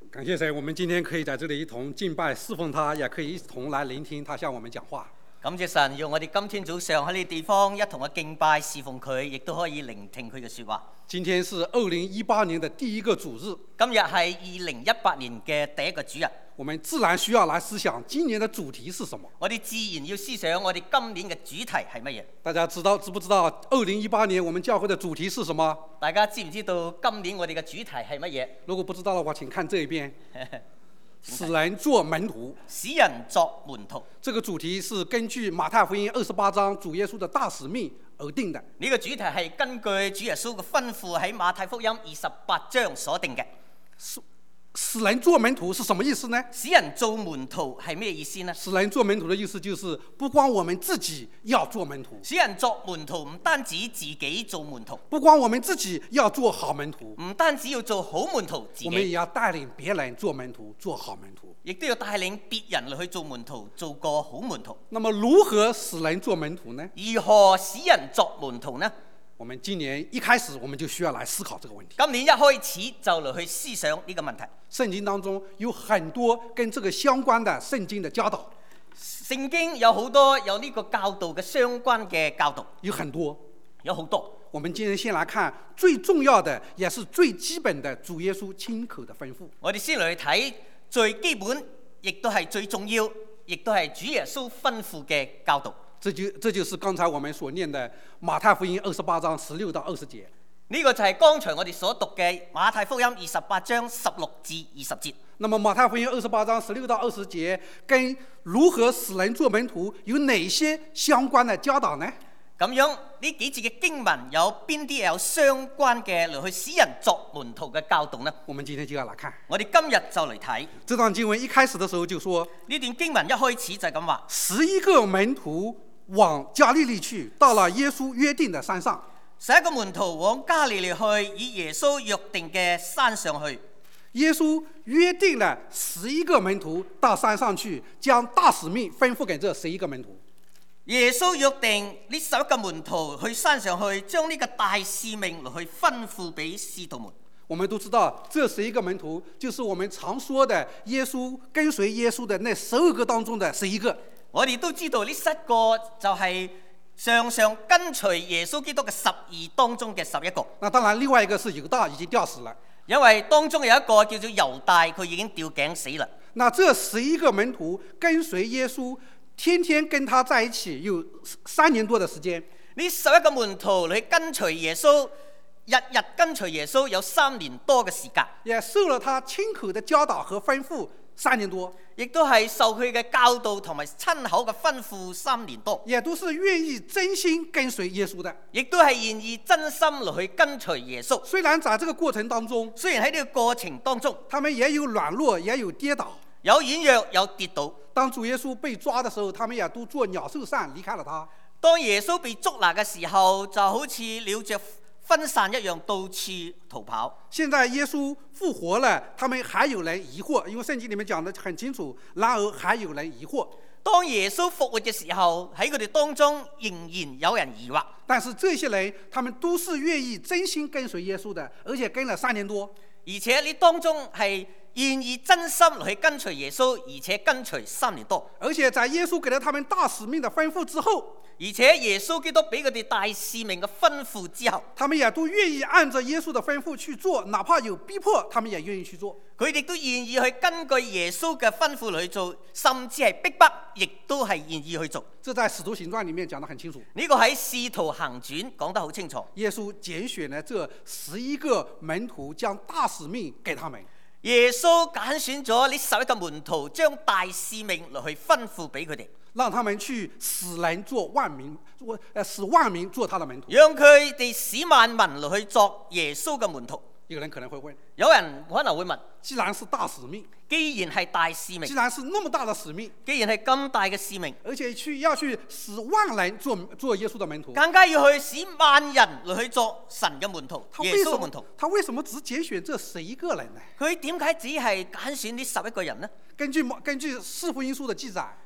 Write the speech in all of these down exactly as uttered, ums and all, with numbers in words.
感謝神，我們今天可以在這裡一同敬拜侍奉他，也可以一同來聆聽他向我們講話。 感謝神，讓我哋今天早上喺呢個地方一同嘅敬拜侍奉佢，亦都可以聆聽佢嘅說話。 今天是二零一八年的第一個主日， 今日係二零一八年嘅第一個主日。 我們自然需要來思想今年的主題是什麼。 我哋自然要思想我哋今年嘅主題係乜嘢。 大家知道知不知道二零一八年我們教會的主題是什麼？ 大家知唔知道今年我哋嘅主題係乜嘢？ 如果不知道的話，請看這一邊。使人做門徒， 使人作門徒。 這個主題是根據馬太福音二十八章主耶穌的大使命而定的。 呢個主題係根據主耶穌嘅吩咐喺馬太福音二十八章所定嘅。 使人做門徒是什麼意思呢？ 使人做門徒係咩意思呢？ 使人做門徒的意思就是不光我們自己要做門徒， 使人作門徒唔單止自己做門徒， 不光我們自己要做好門徒， 唔單止要做好門徒自己， 我們也要帶領別人做門徒，做好門徒， 亦都要帶領別人去做門徒，做個好門徒。 那麼如何使人做門徒呢？ 如何使人作門徒呢？ 我們今年一開始我們就需要來思考這個問題。 今年一開始就嚟去思想呢個問題。 聖經當中有很多跟這個相關的聖經的教導， 聖經有好多有呢個教導嘅相關嘅教導， 有很多， 有好多。 我們今天先來看最重要的，也是最基本的主耶穌親口的吩咐。 我哋先嚟睇最基本，亦都係最重要，亦都係主耶穌吩咐嘅教導。 這就這就是剛才我們所念的馬太福音二十八章十六到二十節。 呢個就係剛才我哋所讀嘅馬太福音二十八章十六至二十節。 那麼馬太福音二十八章十六到二十節跟如何使人做門徒有哪些相關的教導呢？ 咁樣呢幾節嘅經文有邊啲有相關嘅嚟去使人作門徒嘅教導呢？ 我們今天就要來看。 我哋今日就嚟睇這段經文一開始的時候就說， 呢段經文一開始就係咁話： 十一個門徒往加利利去，到了耶穌約定的山上。 十一個門徒往加利利去，以耶穌約定嘅山上去。 耶穌約定了十一個門徒到山上去，將大使命吩咐給這十一個門徒。 耶穌約定呢十一個門徒去山上去，將呢個大使命落去吩咐俾使徒們。 我們都知道，這十一個門徒就是我們常說的耶穌跟隨耶穌的那十二個當中的十一個。 我哋都知道呢十個就係常常跟隨耶穌基督嘅十二當中嘅十一個。 那當然，另外一個是猶大已經吊死了， 因為當中有一個叫做猶大，佢已經吊頸死啦。 那這十一個門徒跟隨耶穌，天天跟他在一起，有三年多的時間。 呢十一個門徒嚟跟隨耶穌，日日跟隨耶穌有三年多嘅時間， 也受了他親口的教導和吩咐三年多， 亦都係受佢嘅教導同埋親口嘅吩咐三年多， 也都是願意真心跟隨耶穌的， 亦都係願意真心落去跟隨耶穌。 雖然在這個過程當中， 雖然喺呢個過程當中， 他們也有軟弱，也有跌倒， 有軟弱，有跌倒。 當主耶穌被抓的時候，他們也都做鳥獸散離開了他。 當耶穌被捉拿嘅時候，就好似鳥雀分散一樣，到處逃跑。 現在耶穌復活了，他們還有人疑惑，因為聖經裡面講得很清楚，然而還有人疑惑。 當耶穌復活嘅時候，喺佢哋當中仍然有人疑惑。 但是這些人，他們都是願意真心跟隨耶穌的，而且跟了三年多。 而且你當中係願意真心去跟隨耶穌，而且跟隨三年多。 而且在耶穌給了他們大使命的吩咐之後， 而且耶穌基督俾佢哋大使命嘅吩咐之後， 他們也都願意按照耶穌的吩咐去做，哪怕有逼迫，他們也願意去做。 佢哋都願意去根據耶穌嘅吩咐嚟去做，甚至係逼迫，亦都係願意去做。 這在使徒行傳裡面講得很清楚。 呢個喺使徒行傳講得好清楚。 耶穌揀選了這十一個門徒，將大使命給他們。 耶穌揀選咗呢十一個門徒，將大使命落去吩咐俾佢哋， 讓他們去使人做萬民，做呃使萬民做他的門徒。 讓佢哋使萬民落去作耶穌嘅門徒。 一個人可能會問： 有人可能會問， 既然是大使命， 既然係大使命， 既然是那麼大的使命， 既然係咁大嘅使命， 而且去要去使萬人做做耶穌的門徒， 更加要去使萬人嚟去做神嘅門徒，耶穌嘅門徒。 他為什麼只揀選這十一個人呢？ 佢點解只係揀選呢十一個人呢？ 根據根據四福音書的記載，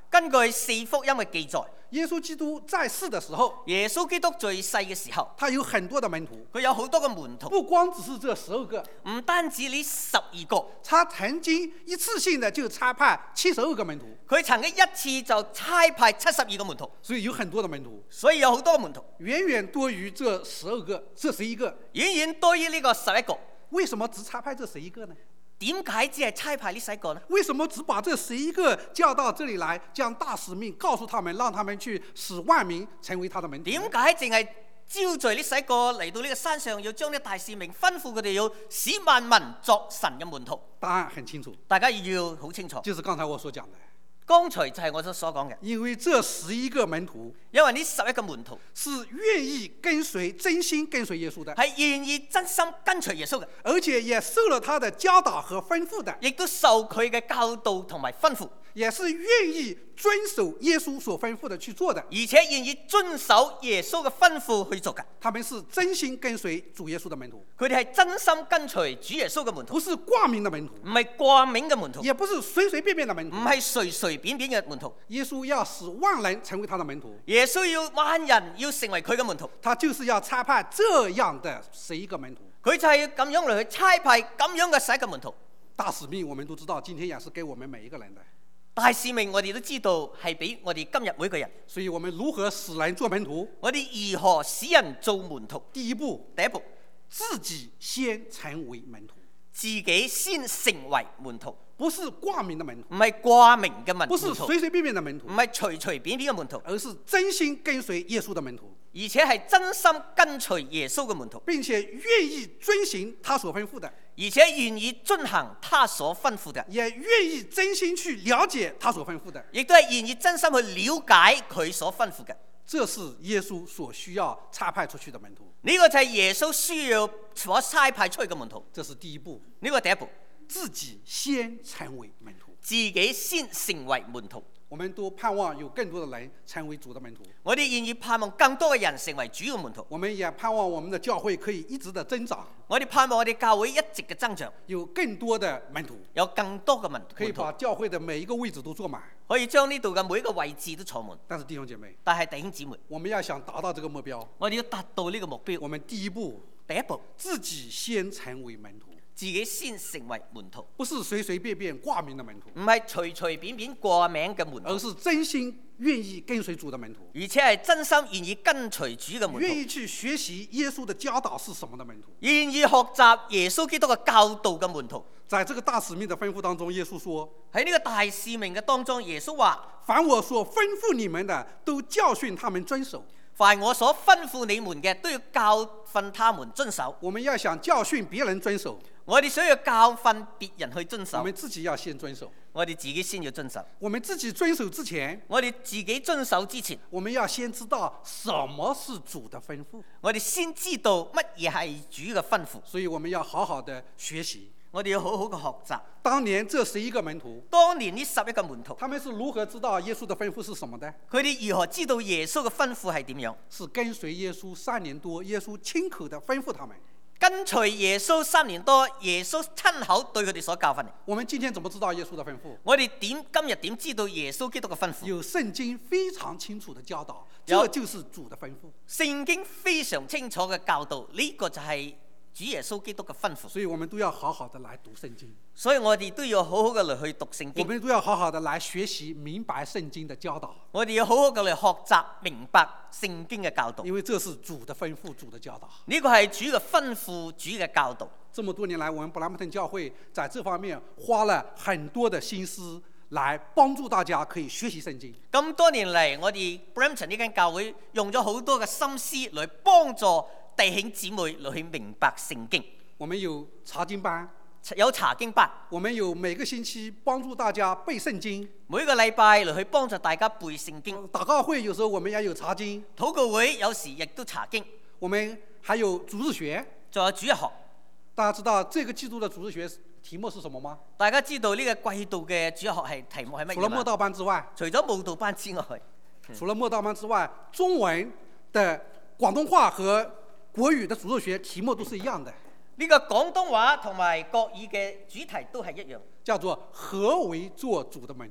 根據四福音嘅記載， 耶穌基督在世的時候， 耶穌基督最細嘅時候， 他有很多的門徒， 佢有好多嘅門徒， 不光只是這十二個， 唔單止呢十二個， 他曾經一次性的就差派七十二個門徒， 佢曾經一次就差派七十二個門徒， 所以有很多的門徒， 所以有好多嘅門徒， 遠遠多於這十二個、這十一個。 遠遠多於呢個十一個。 為什麼只差派這十一個呢？ 點解只係差派呢十一個呢？ 為什麼只把這十一個叫到這裡來，將大使命告訴他們，讓他們去使萬民成為他的門徒？ 點解淨係招聚呢十一個嚟到呢個山上，要將呢大使命吩咐佢哋要使萬民作神嘅門徒？ 答案很清楚， 大家要好清楚。 就是剛才我所講的。 剛才就係我所講嘅， 因為這十一個門徒， 因為呢十一個門徒是願意跟隨、真心跟隨耶穌的， 係願意真心跟隨耶穌嘅， 而且也受了他的教導和吩咐的， 亦都受佢嘅教導同埋吩咐， 也是願意遵守耶穌所吩咐的去做的， 而且願意遵守耶穌嘅吩咐去做嘅。 他們是真心跟隨主耶穌的門徒， 佢哋係真心跟隨主耶穌嘅門徒， 不是掛名的門徒， 唔係掛名嘅門徒， 也不是隨隨便便的門徒， 唔係隨隨便便嘅門徒。 耶穌要使萬人成為他的門徒， 耶穌要萬人要成為佢嘅門徒， 他就是要差派這樣的十一個門徒。 佢就係要咁樣嚟去差派咁樣嘅十一個門徒。 大使命我們都知道，今天也是給我們每一個人的。 大使命我哋都知道係俾我哋今日每個人， 所以我們如何使人做門徒？ 我哋如何使人做門徒？ 第一步， 第一步， 自己先成為門徒， 自己先成為門徒， 不是掛名的門徒， 唔係掛名嘅門徒， 不是隨隨便便的門徒， 唔係隨隨便便嘅門徒， 而是真心跟隨耶穌的門徒， 而且係真心跟隨耶穌嘅門徒， 並且願意遵行他所吩咐的， 而且願意遵行他所吩咐嘅， 也願意真心去了解他所吩咐的， 亦都係願意真心去了解佢所吩咐嘅。 這是耶穌所需要差派出去的門徒。 呢個就係耶穌需要所差派出去嘅門徒。 這是第一步， 呢個第一步， 自己先成為門徒， 自己先成為門徒。 我們都盼望有更多的人成為主的門徒。 我哋願意盼望更多嘅人成為主嘅門徒。 我們也盼望我們的教會可以一直的增長。 我哋盼望我哋教會一直嘅增長， 有更多的門徒， 有更多嘅門徒， 可以把教會的每一個位置都坐滿， 可以將呢度嘅每一個位置都坐滿。 但是弟兄姐妹， 但係弟兄姊妹， 我們要想達到這個目標， 我哋要達到呢個目標， 我們第一步， 第一步， 自己先成為門徒， 自己先成為門徒， 不是隨隨便便掛名的門徒， 唔係隨隨便便掛名嘅門徒， 而是真心願意跟隨主的門徒， 而且係真心願意跟隨主嘅門徒， 願意去學習耶穌的教導是什麼的門徒， 願意學習耶穌基督嘅教導嘅門徒。 在這個大使命的吩咐當中，耶穌說， 喺呢個大使命嘅當中，耶穌話： 凡我所吩咐你們的，都教訓他們遵守。 凡我所吩咐你們嘅，都要教訓他們遵守。 我們要想教訓別人遵守， 我哋想要教訓別人去遵守， 我們自己要先遵守。 我哋自己先要遵守。 我們自己遵守之前， 我哋自己遵守之前， 我們要先知道什麼是主的吩咐， 我哋先知道乜嘢係主嘅吩咐。 所以我們要好好的學習。 我哋要好好嘅學習。 當年這十一個門徒， 當年呢十一個門徒， 他們是如何知道耶穌的吩咐是什麼的？ 佢哋如何知道耶穌嘅吩咐係點樣？ 是跟隨耶穌三年多，耶穌親口的吩咐他們。 跟隨耶穌三年多，耶穌親口對佢哋所教訓。 我們今天怎麼知道耶穌的吩咐？ 我哋點今日點知道耶穌基督嘅吩咐？ 有聖經非常清楚的教導，這就是主的吩咐。 聖經非常清楚嘅教導，呢個就係主耶穌基督嘅吩咐。 所以我們都要好好的來讀聖經。 所以我哋都要好好嘅嚟去讀聖經。 我們都要好好的來學習明白聖經的教導。 我哋要好好嘅嚟學習明白聖經嘅教導。 因為這是主的吩咐，主的教導。 呢個係主嘅吩咐，主嘅教導。 這麼多年來，我們布蘭姆頓教會在這方面花了很多的心思，來幫助大家可以學習聖經。 咁多年嚟，我哋 Brampton 呢間教會用咗好多嘅心思嚟幫助弟兄姊妹嚟去明白聖經。 我們有查經班， 有查經班。 我們有每個星期幫助大家背聖經。 每個禮拜嚟去幫助大家背聖經。 禱告會有時候我們也有查經。 禱告會有時亦都查經。 我們還有主日學， 仲有主日學。大家知道這個季度的主日學題目是什麼嗎？ 大家知道呢個季度嘅主日學係題目係乜嘢？ 除了默道班之外， 除咗默道班之外， 除了默道班之外，中文的廣東話和國語的主日學題目都是一樣的。 呢個廣東話同埋國語嘅主題都係一樣， 叫做何為做主的門徒。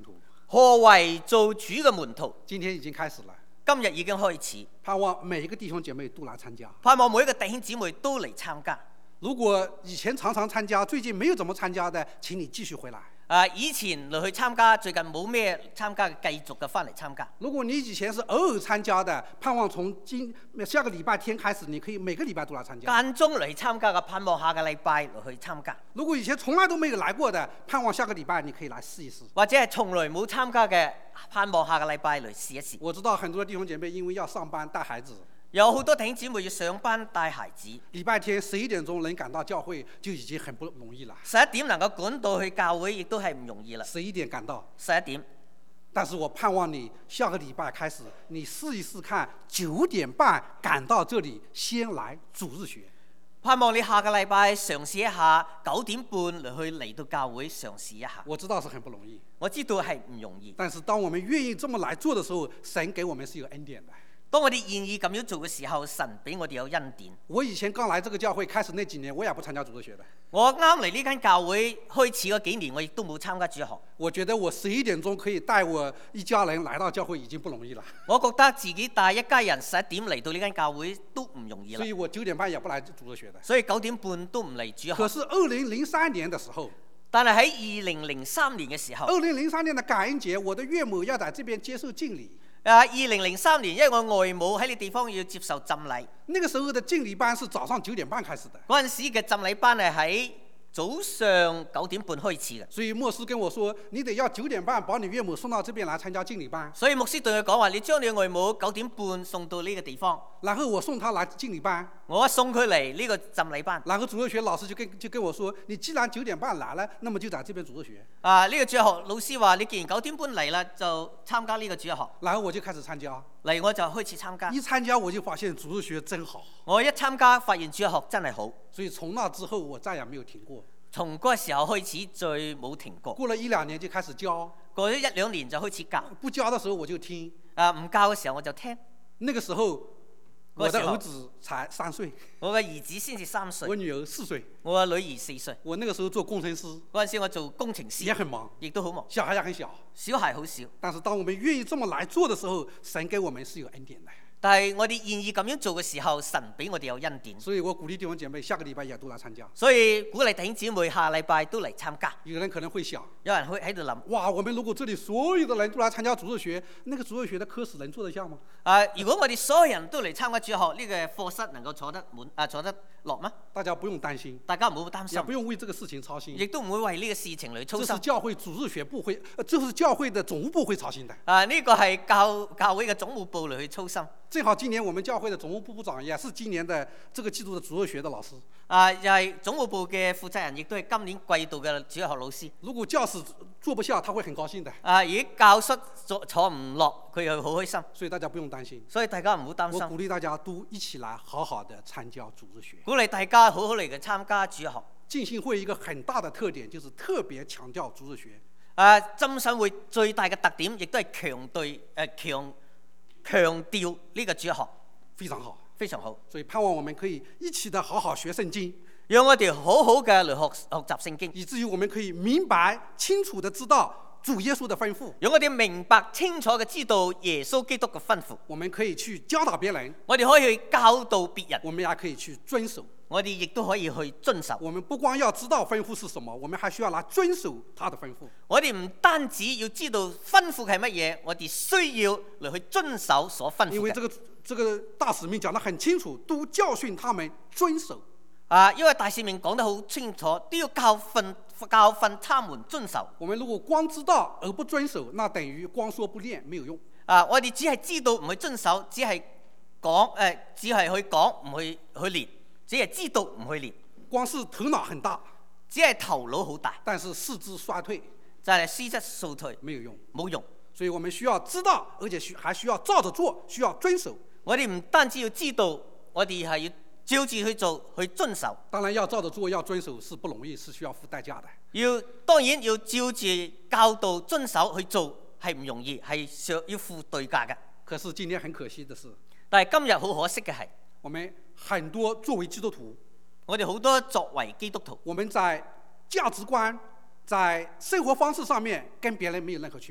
何為做主嘅門徒？ 今天已經開始了， 今日已經開始， 盼望每一個弟兄姐妹都來參加。 盼望每一個弟兄姊妹都嚟參加。 如果以前常常參加，最近沒有怎麼參加的，請你繼續回來。 啊，以前嚟去參加，最近冇咩參加嘅，繼續嘅翻嚟參加。 如果你以前是偶爾參加的，盼望從今下個禮拜天開始，你可以每個禮拜都來參加。 間中嚟參加嘅，盼望下個禮拜嚟去參加。 如果以前從來都沒有來過的，盼望下個禮拜你可以來試一試。 或者係從來冇參加嘅，盼望下個禮拜嚟試一試。 我知道很多弟兄姐妹因為要上班帶孩子， 有好多弟兄姊妹要上班帶孩子， 禮拜天十一點鐘能趕到教會就已經很不容易了。 十一點能夠趕到去教會，亦都係唔容易啦。 十一點趕到， 十一點。 但是我盼望你下個禮拜開始，你試一試看，九點半趕到這裡，先來主日學。 盼望你下個禮拜嘗試一下，九點半嚟去嚟到教會嘗試一下。 我知道是很不容易， 我知道係唔容易。 但是當我們願意這麼來做的時候，神給我們是有恩典的。 當我哋願意咁樣做嘅時候，神俾我哋有恩典。 我以前剛來這個教會開始那幾年，我也不參加主日學的。 我啱嚟呢間教會開始嗰幾年，我亦都冇參加主日學。 我覺得我十一點鐘可以帶我一家人來到教會已經不容易了。 我覺得自己帶一家人十一點嚟到呢間教會都唔容易啦。 所以我九點半也不來主日學的。 所以九點半都唔嚟主日學。 可是二零零三年的時候， 但係喺二零零三年嘅時候， 二零零三年的感恩節，我的岳母要在這邊接受敬禮。 啊！二零零三年，因為我外母喺呢地方要接受浸禮。 那個時候的敬禮班是早上九點半開始的。 嗰陣時嘅浸禮班係喺早上九點半開始嘅。 所以牧師跟我說，你得要九點半把你岳母送到這邊來參加敬禮班。 所以牧師對佢講話：你將你外母九點半送到呢個地方。 然後我送他來敬禮班。 我送佢嚟呢個浸禮班。 然後主日學老師就跟就跟我說：你既然九點半來了，那麼就在這邊主日學。 啊！呢、這個主日學老師話：你既然九點半嚟啦，就參加呢個主日學。 然後我就開始參加。 嚟我就開始參加。 一參加我就發現主日學真好。 我一參加發現主日學真係好。 所以從那之後我再也沒有停過。 從嗰個時候開始，再冇停過。 過了一兩年就開始教。 過咗一兩年就開始教。 不教的時候我就聽。 啊，唔教嘅時候我就聽。 那個時候，我的兒子才三歲。 我嘅兒子先至三歲。 我女兒四歲。 我嘅女兒四歲。 我那個時候做工程師。 嗰陣時我做工程師。 也很忙。 亦都好忙。 小孩也很小。 小孩好少。 但是當我們願意這麼來做的時候，神給我們是有恩典的。 但係我哋願意咁樣做嘅時候，神俾我哋有恩典。 所以我鼓勵弟兄姐妹下個禮拜也都來參加。 所以鼓勵弟兄姊妹下禮拜都嚟參加。 有人可能會想， 有人會喺度諗： 哇，我們如果這裡所有的人都來參加主日學，那個主日學的課室能坐得下嗎？ 啊，如果我哋所有人都嚟參加主日學，呢、這個課室能夠坐得滿啊，坐得落嗎？ 大家不用擔心。 大家唔好擔心。 也不用為這個事情操心。 亦都唔會為呢個事情嚟操心。 這是教會主日學部會，呃，這是教會的總務部會操心的。 啊，呢、這個係教教會嘅總務部嚟去操心。 正好今年我們教會的總務部部長也是今年的這個季度的主日學的老師。 啊，又係總務部嘅負責人，亦都係今年季度嘅主日學老師。 如果教室坐不下，他會很高興的。 啊，如果教室坐坐唔落，佢又好開心。 所以大家不用擔心。 所以大家唔好擔心。 我鼓勵大家都一起來好好的參加主日學。 鼓勵大家好好嚟嘅參加主日學。 浸信會一個很大的特點就是特別強調主日學。 啊，浸信會最大嘅特點亦都係強對誒強強調呢個主日學。 非常好， 非常好。 所以盼望我們可以一起的好好學聖經， 讓我哋好好嘅嚟學學習聖經， 以至於我們可以明白清楚的知道主耶穌的吩咐。 讓我哋明白清楚嘅知道耶穌基督嘅吩咐。 我們可以去教導別人， 我哋可以去教導別人。 我們也可以去遵守。 我哋亦都可以去遵守。 我們不光要知道吩咐是什麼，我們還需要來遵守他的吩咐。 我哋唔單止要知道吩咐係乜嘢，我哋需要嚟去遵守所吩咐嘅。 因為這個這個大使命講得很清楚，都教訓他們遵守。 啊，因為大使命講得好清楚，都要教訓教訓他們遵守。 我們如果光知道而不遵守，那等於光說不練，沒有用。 啊，我哋只係知道唔去遵守，只係講誒，只係去講唔去去練。只係知道唔去練， 光是頭腦很大， 只係頭腦好大， 但是四肢衰退， 就係四肢衰退， 沒有用， 冇用。 所以我們需要知道，而且需還需要照着做，需要遵守。 我哋唔單止要知道，我哋係要照住去做，去遵守。 當然要照着做，要遵守是不容易，是需要付代價的。 要當然要照住教導遵守去做係唔容易，係需要付代價嘅。 可是今天很可惜的是， 但係今日好可惜嘅係， 我們很多作為基督徒， 我哋好多作為基督徒， 我們在價值觀、在生活方式上面跟別人沒有任何區別。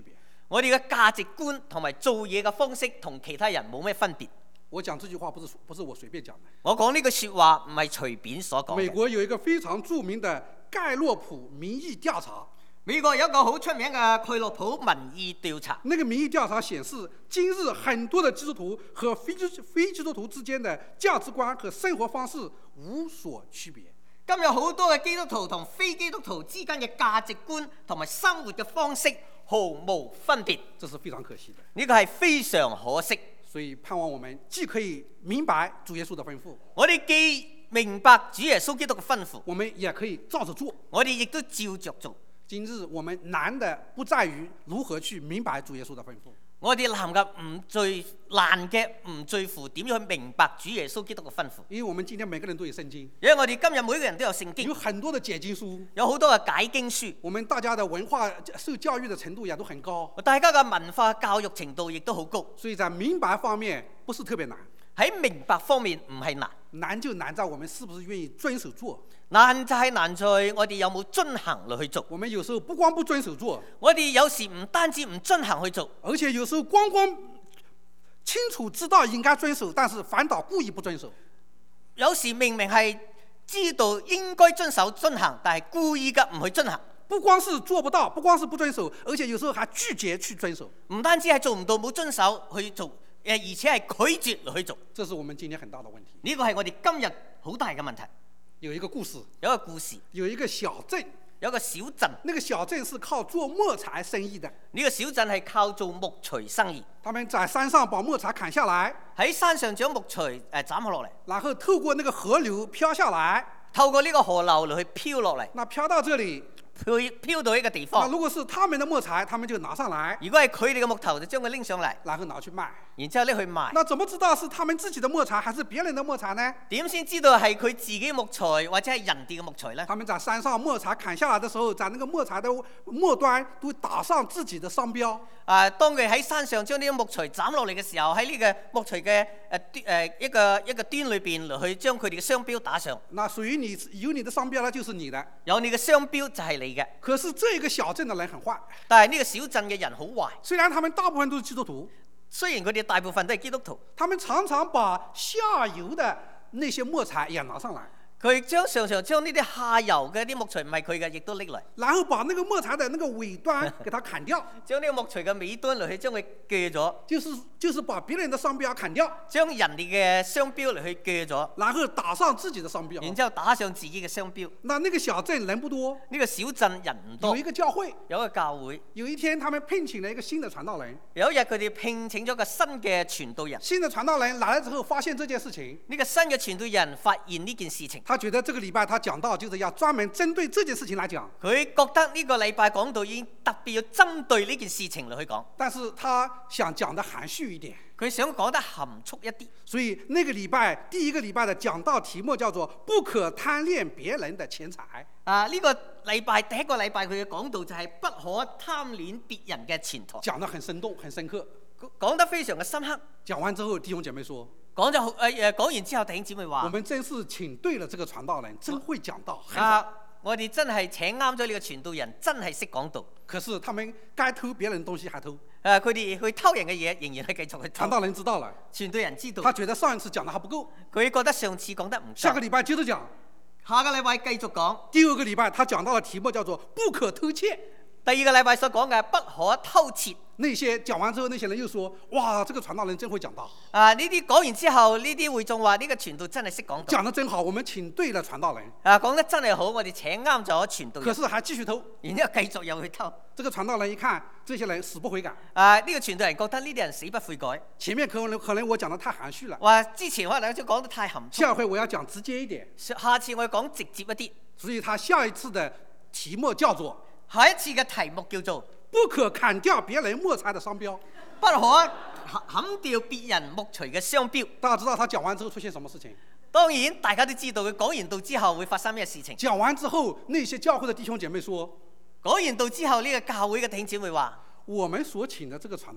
我哋嘅價值觀同埋做嘢嘅方式同其他人冇咩分別。 我講這句話不是不是我隨便講的。 我講呢句説話唔係隨便所講嘅。 美國有一個非常著名的蓋洛普民意調查。 美國有一個好出名嘅蓋洛普民意調查。 那個民意調查顯示，今日很多的基督徒和非基非基督徒之間的價值觀和生活方式無所區別。 今日好多嘅基督徒同非基督徒之間嘅價值觀同埋生活嘅方式毫無分別。 這是非常可惜的。 呢個係非常可惜。 所以盼望我們既可以明白主耶穌的吩咐， 我哋既明白主耶穌基督嘅吩咐， 我們也可以照着做。 我哋亦都照着做。 今日我們難的不在於如何去明白主耶穌的吩咐， 我哋難嘅唔最難嘅唔在乎點樣去明白主耶穌基督嘅吩咐。 因為我們今天每個人都有聖經， 因為我哋今日每個人都有聖經， 有很多的解經書， 有好多嘅解經書。 我們大家的文化受教育的程度也都很高， 大家嘅文化教育程度亦都好高， 所以在明白方面不是特別難。 喺明白方面唔係難， 難就難在我們是不是願意遵守做。 難就係難在我哋有冇遵行落去做。 我們有時候不光不遵守做， 我哋有時唔單止唔遵行去做， 而且有時候光光清楚知道應該遵守，但是反倒故意不遵守。 有時明明係知道應該遵守遵行，但係故意嘅唔去遵行。 不光是做不到，不光是不遵守，而且有時候還拒絕去遵守。 唔單止係做唔到冇遵守去做，而且係拒絕去做。 這是我們今天很大的問題。 呢個係我哋今日好大嘅問題。 有一個故事， 有一個故事， 有一個小鎮， 有一個小鎮。 那個小鎮是靠做木材生意的。 呢個小鎮係靠做木材生意。 他們在山上把木材砍下來， 喺山上將木材誒斬下落嚟， 然後透過那個河流飄下來， 透過呢個河流嚟去飄落嚟。 那飄到這裡， 飄飄到一個地方。 那如果是他們的木材，他們就拿上來。 如果係佢哋嘅木頭，就將佢拎上嚟， 然後拿去賣。 然之後拎去賣。 那怎麼知道是他們自己的木材還是別人的木材呢？ 點先知道係佢自己木材或者係人哋嘅木材呢？ 他們在山上木材砍下來的時候，在那個木材的末端都打上自己的商標。 啊，當佢喺山上將呢啲木材斬落嚟嘅時候，喺呢個木材嘅誒誒一個一個端裏邊嚟去將佢哋嘅商標打上。 那屬於你有你的商標呢，就是你的。 有你嘅商標就係你嘅。 可是這個小鎮的人很壞。 但係呢個小鎮嘅人好壞。 雖然他們大部分都是基督徒。 雖然佢哋大部分都係基督徒， 他們常常把下游的那些木材也拿上來， 佢將常常將呢啲下游嘅啲木材唔係佢嘅，亦都拎嚟， 然後把那個木材的那個尾端給它砍掉， 將呢個木材嘅尾端嚟去將佢鋸咗， 就是就是把別人的商標砍掉， 將人哋嘅商標嚟去鋸咗， 然後打上自己的商標， 然之後打上自己嘅商標。 那那個小鎮人不多， 呢個小鎮人唔多， 有一個教會， 有一個教會。 有一天他們聘請了一個新的傳道人， 有一日佢哋聘請咗個新嘅傳道人。 新的傳道人來了之後，發現這件事情， 呢個新嘅傳道人發現呢件事情， 他覺得這個禮拜他講道就是要專門針對這件事情來講， 佢覺得呢個禮拜講道已經特別要針對呢件事情嚟去講， 但是他想講得含蓄一點。 佢想講得含蓄一啲， 所以那個禮拜第一個禮拜的講道題目叫做不可貪戀別人的錢財。 啊，呢、這個禮拜第一個禮拜佢嘅講道就係不可貪戀別人嘅錢財， 講得很生動很深刻， 講得非常嘅深刻。 講完之後弟兄姐妹說， 講咗好誒誒，講完之後弟兄姊妹話， 我們真是請對了這個傳道人，真會講道。 啊，我哋真係請啱咗呢個傳道人，真係識講道。 可是他們該偷別人東西還偷。 誒，佢哋去偷人嘅嘢，仍然係繼續去偷。 傳道人知道了， 傳道人知道， 他覺得上一次講得還不夠， 佢覺得上次講得唔夠。 下個禮拜接着講， 下個禮拜繼續講。 第二個禮拜他講到的題目叫做不可偷竊。 第二個禮拜所講嘅不可偷竊。 那些講完之後，那些人又說：哇，這個傳道人真會講道。 啊，呢啲講完之後，呢啲會眾話呢個傳道真係識講道。 講得真好，我們請對了傳道人。 啊，講得真係好，我哋請啱咗傳道人。 可是還繼續偷， 然之後繼續又去偷。 這個傳道人一看，這些人死不悔改。 啊，呢、這個傳道人覺得呢啲人死不悔改。 前面可能可能我講得太含蓄了。 話之前可能就講得太含蓄。 下回我要講直接一點。 下次我要講直接一啲。 所以他下一次的題目叫做。 下一次嘅題目叫做不可砍掉別人木材的商標， 不可砍掉別人木材嘅商標。 大家知道他講完之後出現什麼事情？ 當然大家都知道佢講完道之後會發生咩事情。 講完之後，那些教會的弟兄姐妹說： 講完道之後，呢、這個教會嘅弟兄姊妹話： 我們所請的這個傳道人，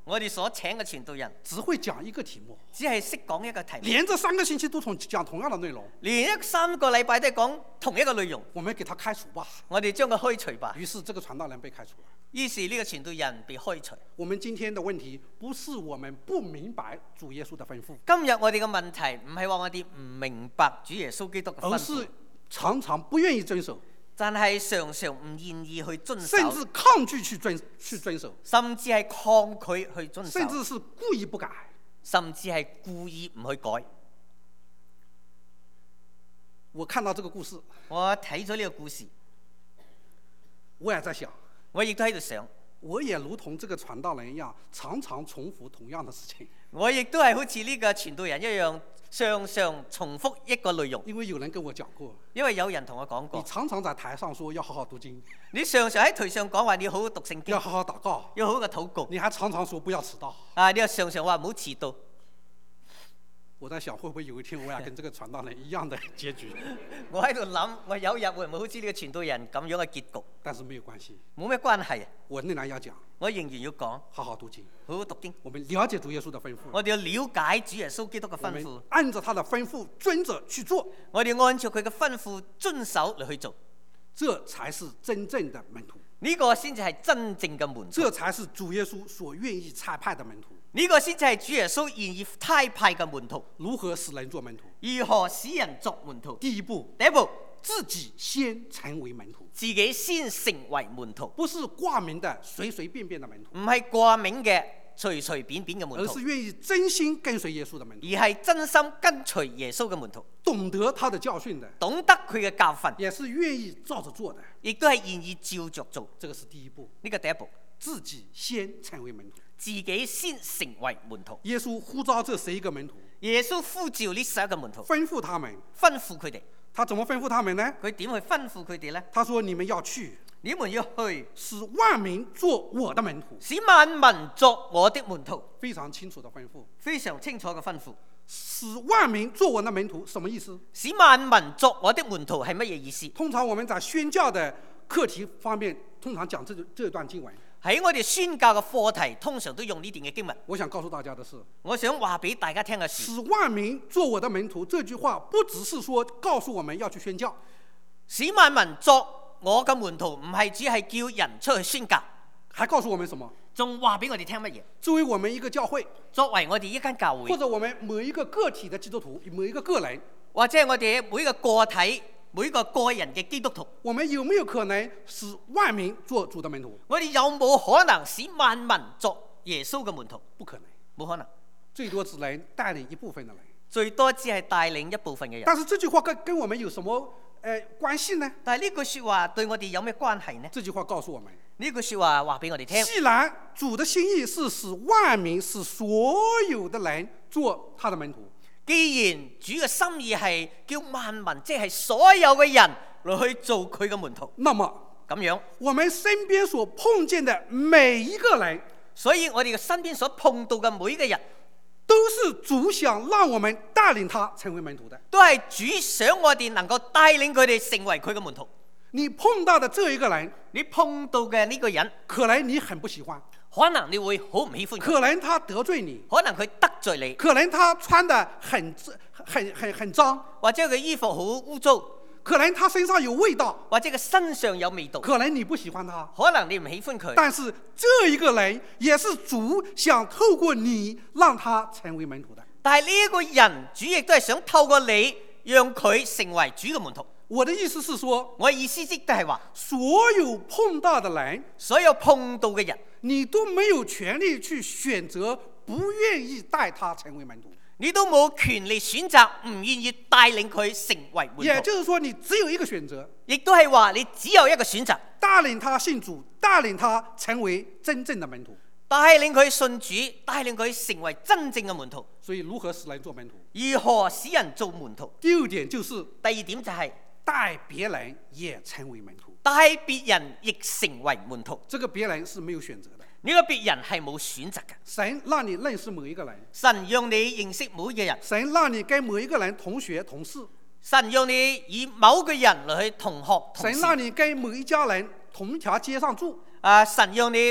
我哋所請嘅傳道人只會講一個題目， 只係識講一個題目， 連着三個星期都同講同樣的內容， 連一三個禮拜都係講同一個內容， 我們給他開除吧。 我哋將佢開除吧。 於是這個傳道人被開除了。 於是呢個傳道人被開除。 我們今天的問題不是我們不明白主耶穌的吩咐， 今日我哋嘅問題唔係話我哋唔明白主耶穌基督嘅吩咐， 而是常常不願意遵守， 但係常常唔願意去遵守， 甚至抗拒去遵去遵守， 甚至係抗拒去遵守， 甚至是故意不改， 甚至係故意唔去改。 我看到這個故事， 我睇咗呢個故事， 我也在想， 我亦都喺度想， 我也如同這個傳道人一樣，常常重複同樣的事情。 我亦都係好似呢個傳道人一樣，常常重複一個內容。 因為有人跟我講過， 因為有人同我講你過， 常常在台上說要好好讀經， 你常常喺台上講話你要好好讀聖經， 要好好禱告， 要好好嘅禱告， 你還常常說不要遲到。 啊，你又常常話唔好遲到。 我在想，會不會有一天我也跟這個傳道人一樣的結局？ 我喺度諗，我有一日會唔會好似呢個傳道人咁樣嘅結局？ 但是沒有關係， 冇咩關係， 我仍然要講， 我仍然要講， 好好讀經， 好好讀經。 我們了解主耶穌的吩咐， 我哋要了解主耶穌基督嘅我吩咐們，按照他的吩咐遵着去做， 我哋按照佢嘅吩咐遵守嚟去做， 這才是真正的門徒， 呢個先至係真正嘅門徒， 這才是主耶穌所願意差派的門徒。 呢個先至係主耶穌願意差派嘅門徒。 如何使人做門徒？ 如何使人作門徒？ 第一步， 第一步， 自己先成為門徒， 自己先成為門徒， 不是掛名的隨隨便便的門徒， 唔係掛名嘅隨隨便便嘅門徒而是，願意真心跟隨耶穌的門徒， 而係真心跟隨耶穌嘅門徒， 懂得他的教訓的， 懂得佢嘅教訓， 也是願意照着做的。 亦都係願意照着做。 這個是第一步， 呢個第一步， 自己先成為門徒。 自己先成為門徒。 耶穌呼召這十一個門徒， 耶穌呼召呢十一個門徒， 吩咐他們， 吩咐佢哋。 他怎麼吩咐他們呢？ 佢點去吩咐佢哋呢？ 他說：你們要去， 你們要去， 使萬民做我的門徒。 使萬民作我的門徒。 非常清楚的吩咐， 非常清楚嘅吩咐。 使萬民做我的門徒，什麼意思？ 使萬民作我的門徒係乜嘢意思？ 通常我們在宣教的課題方面，通常講這這段經文。 喺我哋宣教嘅課題，通常都用呢段嘅經文。 我想告訴大家的是， 我想話俾大家聽嘅是， 使萬民做我的門徒這句話，不只是說告訴我們要去宣教， 使萬民作我嘅門徒，唔係只係叫人出去宣教， 還告訴我們什麼？ 仲話俾我哋聽乜嘢？ 作為我們一個教會， 作為我哋一間教會， 或者我們每一個個體的基督徒，每一個個人， 或者係我哋每一個個體、每一個個人嘅基督徒， 我們有沒有可能使萬民做主的門徒？ 我哋有冇可能使萬民作耶穌嘅門徒？ 不可能， 冇可能， 最多只能帶領一部分的人。 最多只係帶領一部分嘅人。 但是這句話跟跟我們有什麼呃關係呢？ 但係呢句說話對我哋有咩關係呢？ 這句話告訴我們， 呢句說話話俾我哋聽。 既然主的心意是使萬民，使所有的人做他的門徒， 既然主嘅心意係叫萬民，即係所有嘅人嚟去做佢嘅門徒， 那麼咁樣， 我們身邊所碰見的每一個人， 所以我哋嘅身邊所碰到嘅每一個人， 都是主想讓我們帶領他成為門徒的。 都係主想我哋能夠帶領佢哋成為佢嘅門徒。 你碰到的這一個人， 你碰到嘅呢個人， 可能你很不喜歡， 可能你會好唔喜歡佢， 可能他得罪你， 可能佢得罪你， 可能他穿得很很很很髒， 或者佢衣服好污糟， 可能他身上有味道， 或者佢身上有味道， 可能你不喜歡他， 可能你唔喜歡佢。 但是這一個人也是主想透過你讓他成為門徒的。 但係呢一個人，主亦都係想透過你，讓佢成為主嘅門徒。 我的意思是說， 我意思即係話， 所有碰到的人， 所有碰到嘅人， 你都沒有權利去選擇不願意帶他成為門徒。 你都冇權利選擇唔願意帶領佢成為門徒。 也就是說，你只有一個選擇， 亦都係話你只有一個選擇， 帶領他信主，帶領他成為真正的門徒。 帶領佢信主，帶領佢成為真正嘅門徒。 所以如何使人做門徒？ 如何使人做門徒？ 第二點就是第二點就係、是、 帶別人也成為門徒， 帶別人亦成為門徒。 這個別人是沒有選擇的， 呢、這個別人係冇選擇嘅。 神讓你認識某一個人， 神讓你認識某一個人， 神讓你跟某一個人同學同事， 神讓你以某個人嚟去同學同事， 神讓你跟某一家人同一條街上住， 啊，神讓你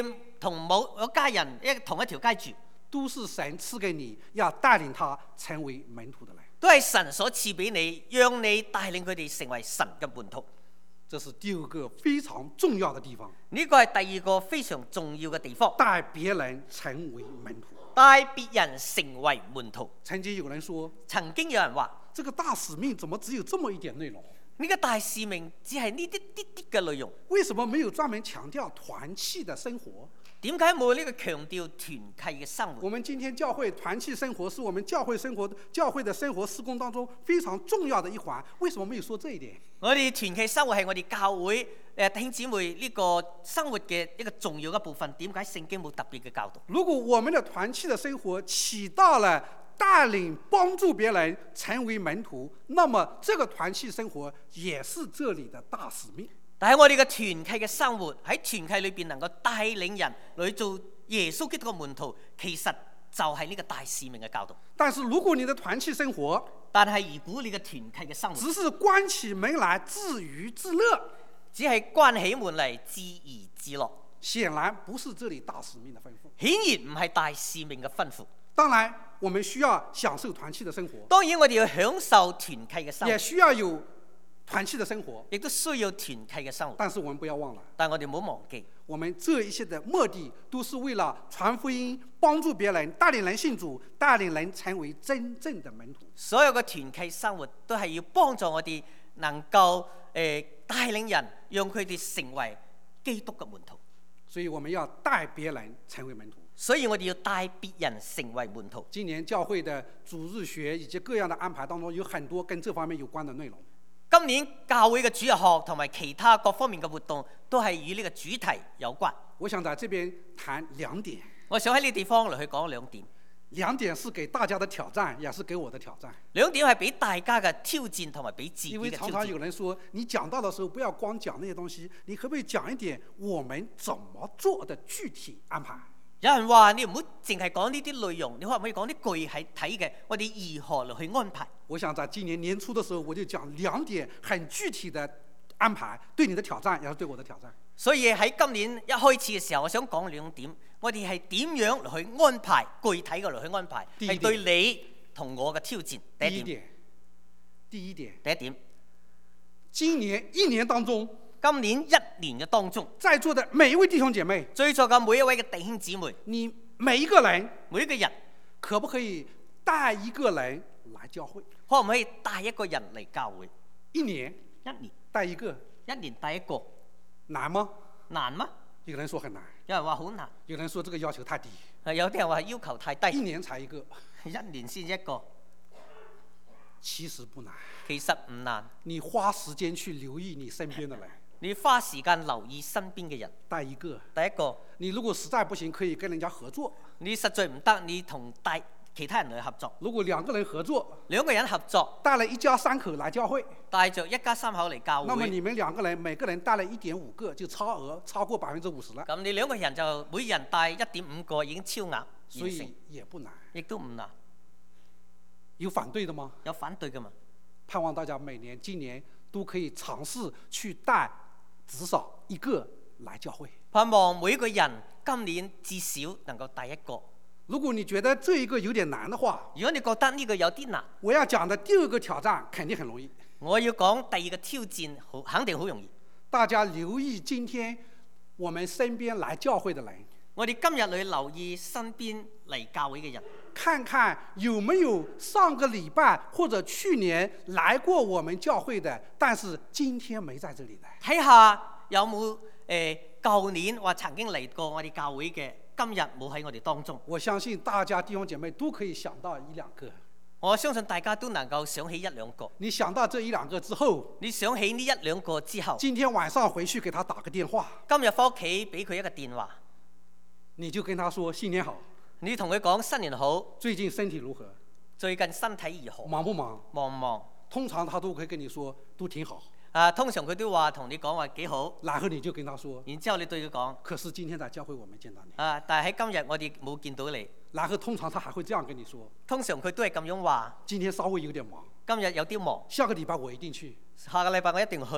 同某一家人一同一條街住， 都是神賜給你，要帶領他成為門徒的人。 都係神所賜俾你，讓你帶領佢哋成為神嘅門徒。 這是第二個非常重要的地方。 呢個係第二個非常重要嘅地方， 帶別人成為門徒。 帶別人成為門徒。 曾經有人說， 曾經有人話： 這個大使命怎麼只有這麼一點內容？ 呢個大使命只係呢啲啲啲嘅內容， 為什麼沒有專門強調團契的生活？ 點解冇呢個強調團契嘅生活？ 我們今天教會團契生活是我們教會生活教會的生活事工當中非常重要的一環，為什麼沒有說這一點？ 我哋團契生活係我哋教會誒弟兄姊妹呢個生活嘅一個重要嘅部分，點解聖經冇特別嘅教導？ 如果我們的團契的生活起到了帶領幫助別人成為門徒，那麼這個團契生活也是這裡的大使命。 但係我哋嘅團契嘅生活喺團契裏邊能夠帶領人嚟做耶穌基督嘅門徒，其實就係呢個大使命嘅教導。 但是如果你的團契生活， 但係如果你嘅團契嘅生活只是關起門來自娛自樂， 只係關起門嚟自娛自樂， 顯然不是這裡大使命的吩咐。 顯然唔係大使命嘅吩咐。 當然，我們需要享受團契的生活。 當然，我哋要享受團契嘅生活， 也需要有團契的生活， 亦都需要團契嘅生活。 但是我們不要忘了， 但我哋唔好忘記， 我們這一切的目的都是為了傳福音、幫助別人、帶領人信主、帶領人成為真正的門徒。 所有嘅團契生活都係要幫助我哋能夠誒帶領人，讓佢哋成為基督嘅門徒。 所以我們要帶別人成為門徒。 所以我哋要帶別人成為門徒。 今年教會的主日學以及各樣的安排當中，有很多跟這方面有關的內容。 今年教會嘅主日學同埋其他各方面嘅活動都係與呢個主題有關。 我想在這邊談兩點。 我想喺呢個地方嚟去講兩點。 兩點是給大家的挑戰，也是給我的挑戰。 兩點係俾大家嘅挑戰同埋俾自己嘅挑戰。 因為常常有人說，你講道的時候不要光講那些東西，你可不可以講一點我們怎麼做的具體安排？ 有人話你唔好淨係講呢啲內容，你可唔可以講啲具體嘅？我哋如何嚟去安排？ 我想在今年年初的時候，我就講兩點很具體的安排，對你的挑戰，也是對我的挑戰。 所以喺今年一開始嘅時候，我想講兩點，我哋係點樣嚟去安排，具體嘅嚟去安排，係對你同我嘅挑戰。第一點， 第一點， 第一點， 今年一年當中。 今年一年嘅當中， 在座的每一位弟兄姐妹， 在座嘅每一位嘅弟兄姊妹， 你每一個人， 每一個人， 可不可以帶一個人來教會？ 可唔可以帶一個人嚟教會？ 一年， 一年帶一個， 一年帶一個， 難嗎？ 難嗎？ 有人說很難， 有人話好難， 有人說這個要求太低， 有啲人話要求太低， 一年才一個， 一年先一個， 其實不難， 其實唔難， 你花時間去留意你身邊的人。 你花時間留意身邊嘅人， 帶一個， 第一個， 你如果實在不行，可以跟人家合作。 你實在唔得，你同帶其他人嚟合作。 如果兩個人合作， 兩個人合作， 帶了一家三口來教會， 帶着一家三口嚟教會， 那麼你們兩個人每個人帶了一點五個，就超額超過百分之五十了。 咁你兩個人就每人帶一點五個，已經超額， 所以也不難， 亦都唔難。 有反對的嗎？ 有反對嘅嘛？ 盼望大家每年、今年都可以嘗試去帶至少一個來教會。 盼望每一個人今年至少能夠帶一個。 如果你覺得這一個有點難的話， 如果你覺得呢個有啲難， 我要講的第二個挑戰肯定很容易。 我要講第二個挑戰，好肯定好容易。 大家留意今天我們身邊來教會的人， 我哋今日嚟留意身邊嚟教會嘅人， 看看有沒有上個禮拜或者去年來過我們教會的，但是今天沒在這裡的。 睇下有冇誒舊年或曾經嚟過我哋教會嘅，今日冇喺我哋當中。 我相信大家弟兄姐妹都可以想到一兩個。 我相信大家都能夠想起一兩個。 你想到這一兩個之後， 你想起呢一兩個之後， 今天晚上回去給他打個電話。 今日返屋企俾佢一個電話， 你就跟他說新年好。 你同佢講新年好。 最近身體如何？ 最近身體如何？ 忙不忙？ 忙唔忙？ 通常他都可以跟你說都挺好。 啊，通常佢都話同你講話幾好。 然後你就跟他說， 然之後你對佢講， 可是今天在教會我沒見到你。 啊，但係喺今日我哋冇見到你。 然後通常他還會這樣跟你說， 通常佢都係咁樣話， 今天稍微有點忙， 今日有啲忙， 下個禮拜我一定去。 下個禮拜我一定去。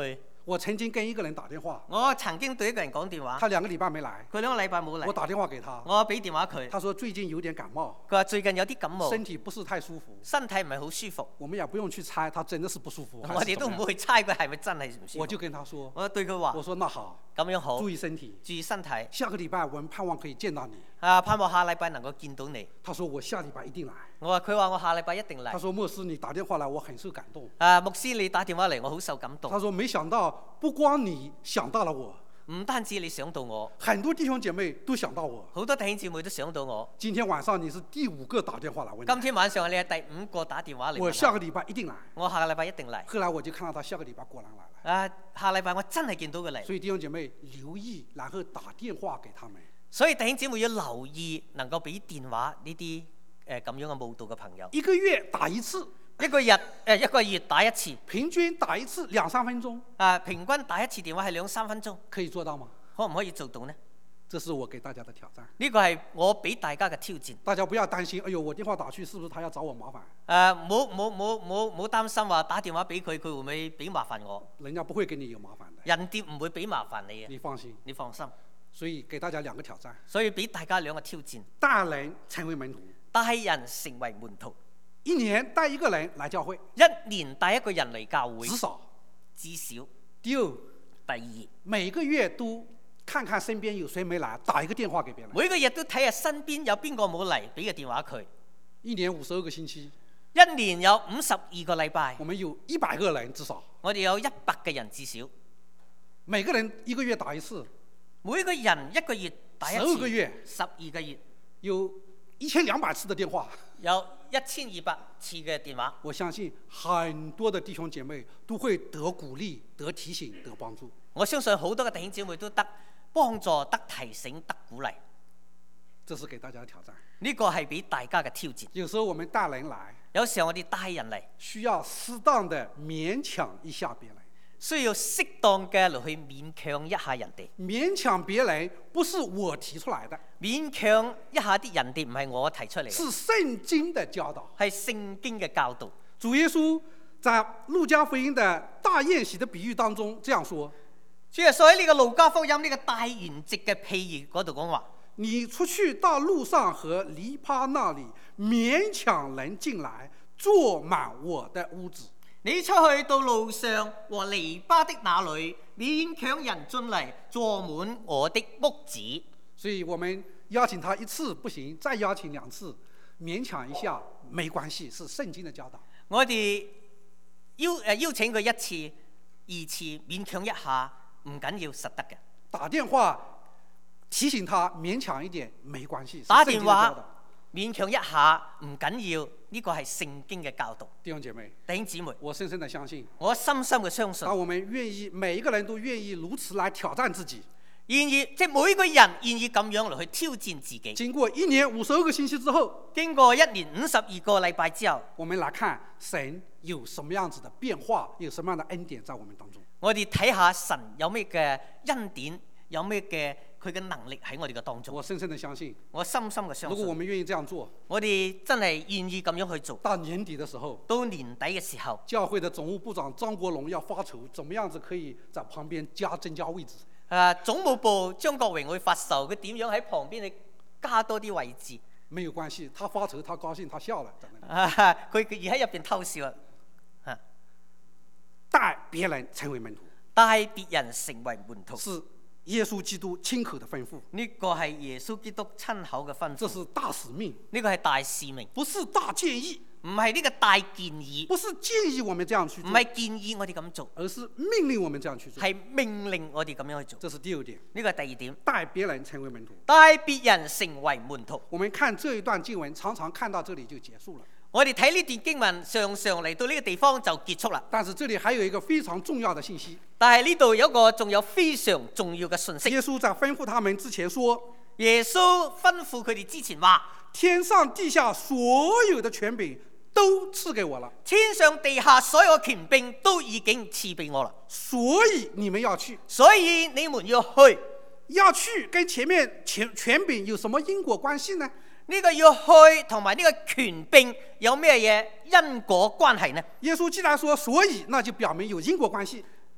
我曾經跟一個人打電話， 我曾經對一個人講電話， 他兩個禮拜沒來， 佢兩個禮拜冇嚟， 我打電話給他， 我俾電話佢， 他說最近有點感冒， 佢話最近有啲感冒， 身體不是太舒服， 身體唔係好舒服。 我們也不用去猜他真的是不舒服， 我哋都唔會去猜佢係咪真係唔舒服。 我就跟他說， 我對佢話， 我說那好， 咁樣好， 注意身體， 注意身體。 下個禮拜我們盼望可以見到你。 啊，盼望下禮拜能夠見到你。 他說我下禮拜一定來。 我話佢話我下禮拜一定嚟。 他說牧師你打電話來我很受感動。 啊，牧師你打電話嚟我好受感動。 他說沒想到不光你想到了我， 唔單止你想到我， 很多弟兄姐妹都想到我。 好多弟兄姊妹都想到我。 今天晚上你是第五個打電話來問。 今天晚上你係第五個打電話嚟。 我下個禮拜一定來。 我下個禮拜一定嚟。 後來我就看到他下個禮拜果然來了。 啊，下禮拜我真係見到佢嚟。 所以弟兄姐妹留意，然後打電話給他們。 所以弟兄姊妹要留意，能夠俾電話呢啲誒咁樣嘅慕道嘅朋友。 一個月打一次， 一個日誒、呃、一個月打一次， 平均打一次兩三分鐘。 啊，平均打一次電話係兩三分鐘， 可以做到嗎？ 可唔可以做到呢？ 這是我給大家的挑戰。 呢個係我俾大家嘅挑戰。 大家不要擔心，哎呦，我電話打去，是不是他要找我麻煩？ 誒，冇冇冇冇冇擔心話打電話俾佢，佢會唔會俾麻煩我？ 人家不會給你有麻煩的。 人哋唔會俾麻煩你嘅。 你放心。 你放心。 所以給大家兩個挑戰。 所以俾大家兩個挑戰。 帶人成為門徒。 帶人成為門徒。 一年帶一個人來教會。 一年帶一個人嚟教會。 至少。 至少。 第二。 第二。每個月都看看身邊有誰沒來，打一個電話給別人。 每個月都睇下身邊有邊個冇嚟，俾個電話佢。 一年五十二個星期。 一年有五十二個禮拜。 我們有一百個人至少。 我哋有一百個人至少。 每個人一個月打一次。 每個人一個月打一次。 十二個月。 十二個月。 有一千兩百次的電話。 有一千二百次嘅電話。 我相信很多的弟兄姐妹都會得鼓勵、得提醒、得幫助。 我相信好多嘅弟兄姊妹都得幫助、得提醒、得鼓勵。 這是給大家的挑戰。 呢個係俾大家嘅挑戰。 有時候我們帶人來， 有時候我哋帶人嚟， 需要適當的勉強一下別人。 需要適當嘅嚟去勉強一下人哋。 勉強別人不是我提出來的。 勉強一下啲人哋唔係我提出嚟嘅。 是聖經的教導。 係聖經嘅教導。 主耶穌在路加福音的大宴席的比喻當中這樣說。 主耶穌喺呢個路加福音呢個大筵席嘅譬喻嗰度講話： 你出去到路上和籬笆那裡，勉強人進來，坐滿我的屋子。 你出去到路上和籬笆的那裡，勉強人進嚟，坐滿我的屋子。 所以我們邀請他一次不行，再邀請兩次，勉強一下沒關係，是聖經的教導。 我哋邀誒邀請佢一次、二次，勉強一下唔緊要，實得嘅。 打電話提醒他勉強一點沒關係， 打電話勉強一下唔緊要，呢個係聖經嘅教導。 弟兄姐妹， 弟兄姊妹， 我深深的相信， 我深深嘅相信， 當我們願意，每一個人都願意如此來挑戰自己， 願意即係每個人願意咁樣嚟去挑戰自己。 經過一年五十二個星期之後， 經過一年五十二個禮拜之後， 我們來看神有什麼樣子的變化，有什麼樣的恩典在我們當中。 我哋睇下神有咩嘅恩典，有咩嘅佢嘅能力喺我哋嘅當中。 我深深的相信， 我深深嘅相信。 如果我們願意這樣做， 我哋真係願意咁樣去做。 到年底的時候， 到年底嘅時候， 教會的總務部長張國榮要發愁，怎麼樣子可以在旁邊加增加位置？ 誒，總務部張國榮會發愁，佢點樣喺旁邊去加多啲位置？ 沒有關係，他發愁，他高興，他笑了。 佢佢而喺入邊偷笑啊！嚇， 帶別人成為門徒， 帶別人成為門徒， 是耶穌基督親口的吩咐。 呢個係耶穌基督親口嘅吩咐。 這是大使命， 呢個係大使命， 不是大建議。 唔係呢個大建議， 不是建議我們這樣去做， 唔係建議我哋咁做， 而是命令我們這樣去做， 係命令我哋咁樣去做。 這是第二點， 呢個係第二點， 帶別人成為門徒， 帶別人成為門徒。 我們看這一段經文，常常看到這裡就結束了。 我哋睇呢段經文，常常嚟到呢個地方就結束啦。 但是這裡還有一個非常重要的信息， 但係呢度有一個仲有非常重要嘅信息。 耶穌在吩咐他們之前說， 耶穌吩咐佢哋之前話： 天上地下所有的權柄都賜給我了， 天上地下所有權柄都已經賜俾我啦， 所以你們要去。 所以你們要去， 要去跟前面權權柄有什麼因果關係呢？ 呢個要去同埋呢個權柄有咩嘢因果關係呢？ 耶穌既然說所以，那就表明有因果關係。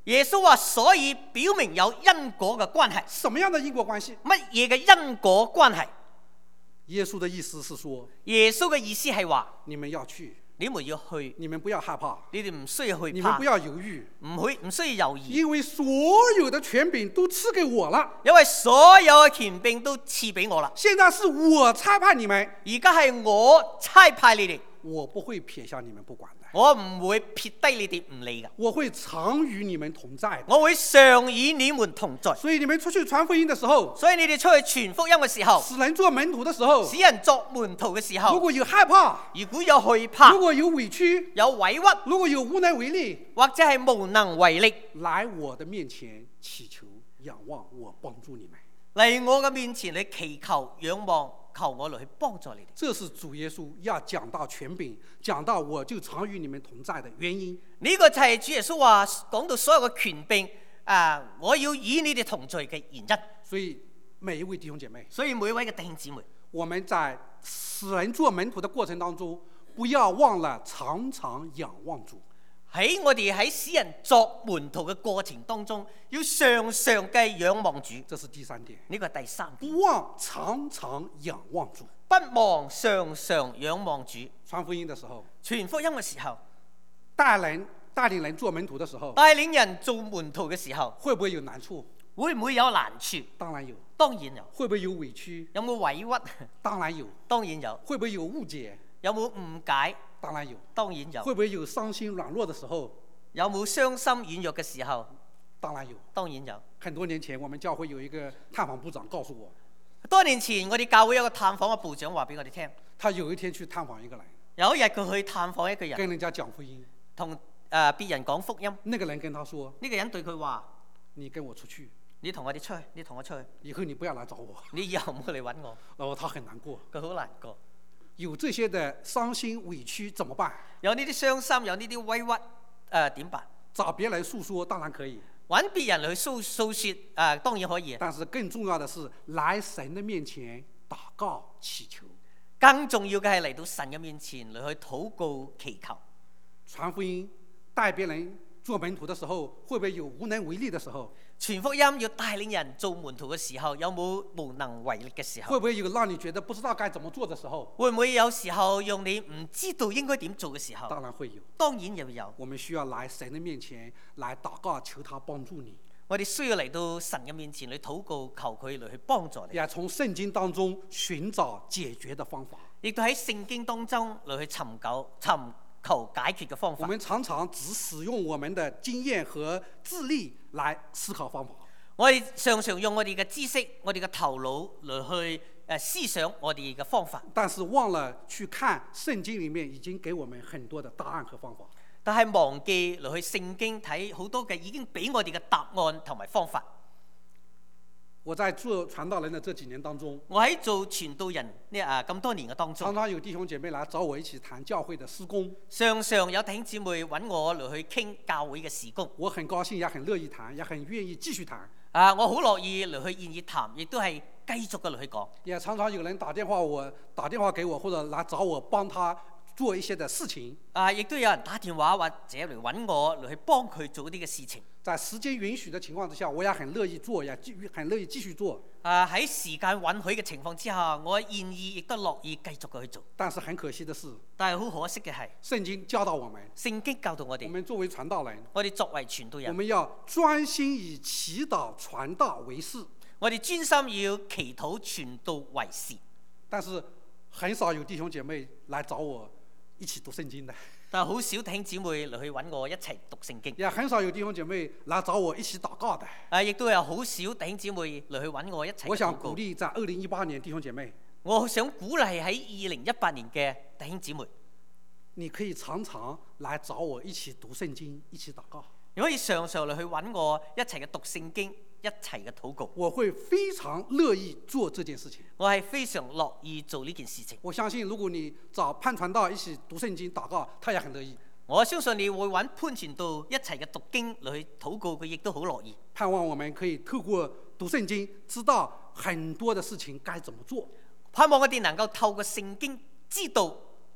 耶穌話，所以表明有因果嘅關係。 什麼樣的因果關係？ 乜嘢嘅因果關係？ 耶穌的意思是說， 耶穌嘅意思係話， 你們要去， 你們要去， 你們不要害怕， 你哋唔需要去怕你們不，要猶豫， 唔會唔需要猶豫， 因為所有的權柄都賜給我了。 因為所有嘅權柄都賜俾我啦。 現在是我差派你們， 而家係我差派你哋， 我不會撇下你們不管的， 我唔會撇低你哋唔理噶， 我會常與你們同在的。 我會常與你們同在。 所以你們出去傳福音的時候， 所以你哋出去傳福音嘅時候， 使人做門徒的時候， 使人作門徒嘅時如候， 果有害怕， 如果有害怕如，果有委屈， 有委屈， 如果有無能為力， 或者係無能為力， 來我的面前祈求仰望，我幫助你們。 嚟我嘅面前嚟祈求仰望，求我嚟去幫助你哋。 這是主耶穌要講到權柄，講到我就常與你們同在的原因。 呢個就係主耶穌話講到所有嘅權柄啊，我要與你哋同在嘅原因。 所以每一位弟兄姐妹， 所以每一位嘅弟兄姊妹， 我們在使人做門徒的過程當中，不要忘了常常仰望主。 喺我哋喺使人作門徒嘅過程當中，要常常嘅仰望主。 這是第三點， 呢個係第三點， 不忘常常仰望主。 不忘常常仰望主。 傳福音的時候， 傳福音嘅時候， 帶人帶領人做門徒的時候， 帶領人做門徒嘅時候， 會不會有難處？ 會唔會有難處？ 當然有。 當然有。 會不會有委屈？ 有冇委屈？ 當然有。 當然有。 會不會有誤解？ 有冇誤解？ 當然有。 當然有。 會不會有傷心軟弱的時候？ 有冇傷心軟弱嘅時候？ 當然有。 當然有。 很多年前，我們教會有一個探訪部長告訴我， 多年前我哋教會有個探訪嘅部長話俾我哋聽， 他有一天去探訪一個人， 有一日佢去探訪一個人， 跟人家講福音， 同誒、呃、別人講福音。 那個人跟他說： 呢、這個人對佢話： 你跟我出去， 你同我哋出去，你同我出去， 以後你不要來找我。 你以後唔好嚟揾我。 然後他很難過， 佢好難過。 有這些的傷心委屈怎麼辦？ 有呢啲傷心，有呢啲委屈，誒、呃、點辦？ 找別人來訴說當然可以， 揾別人嚟去訴訴説，誒、呃、當然可以。 但是更重要的是來神的面前禱告祈求。 更重要嘅係嚟到神嘅面前嚟去禱告祈求。 傳福音帶別人做門徒的時候，會不會有無能為力的時候？ 傳福音要帶領人做門徒嘅時候，有冇無能為力嘅時候？ 會不會有讓你覺得不知道該怎麼做的時候？ 會唔會有時候讓你唔知道應該點做嘅時候？ 當然會有。 當然又有。 我們需要來神的面前來禱告，求他幫助你。 我哋需要嚟到神嘅面前去禱告，求佢嚟去幫助你。 也從聖經當中尋找解決的方法。 亦都喺聖經當中嚟去尋求尋求解決嘅方法。 我們常常只使用我們的經驗和智力來思考方法。 我哋常常用我哋嘅知識、我哋嘅頭腦嚟去誒思想我哋嘅方法， 但是忘了去看聖經裡面已經給我們很多的答案和方法。 但係忘記嚟去聖經睇好多嘅已經俾我哋嘅答案同埋方法。 我在做傳道人的這幾年當中， 我喺做傳道人呢啊咁多年嘅當中， 常常有弟兄姐妹來找我一起談教會的事工。 常常有弟兄姊妹揾我嚟去傾教會嘅事工。 我很高興，也很樂意談，也很願意繼續談。 啊，我好樂意嚟去願意談，亦都係繼續嘅嚟去講。 也常常有人打電話我，打電話給我，或者來找我幫他做一些的事情。 啊，亦都有人打電話或者嚟揾我嚟去幫佢做啲嘅事情。 在時間允許的情況之下，我也很樂意做，也繼很樂意繼續做。 啊，喺時間允許嘅情況之下，我願意亦都樂意繼續嘅去做。 但是很可惜的是， 但係好可惜嘅係， 聖經教導我們， 聖經教導我哋， 我們作為傳道人， 我哋作為傳道人， 我們要專心以祈禱傳道為事。 我哋專心要祈禱傳道為事。 但是很少有弟兄姐妹來找我一起讀聖經的。 但係好少弟兄姊妹嚟去揾我一齊讀聖經。 也很少有弟兄姐妹來找我一起禱告的。 啊，亦都有好少弟兄姊妹嚟去揾我一齊禱告。 我想鼓勵在二零一八年弟兄姐妹， 我想鼓勵喺二零一八年嘅弟兄姊妹， 你可以常常來找我一起讀聖經，一起禱告。 你可以常常嚟去揾我一齊嘅讀聖經，一齊嘅禱告。 我會非常樂意做這件事情。 我係非常樂意做呢件事情。 我相信如果你找潘傳道一起讀聖經禱告，他也很樂意。 我相信你會揾潘傳道一齊嘅讀經嚟去禱告，佢亦都好樂意。 盼望我們可以透過讀聖經，知道很多的事情該怎麼做。 盼望我哋能夠透過聖經知道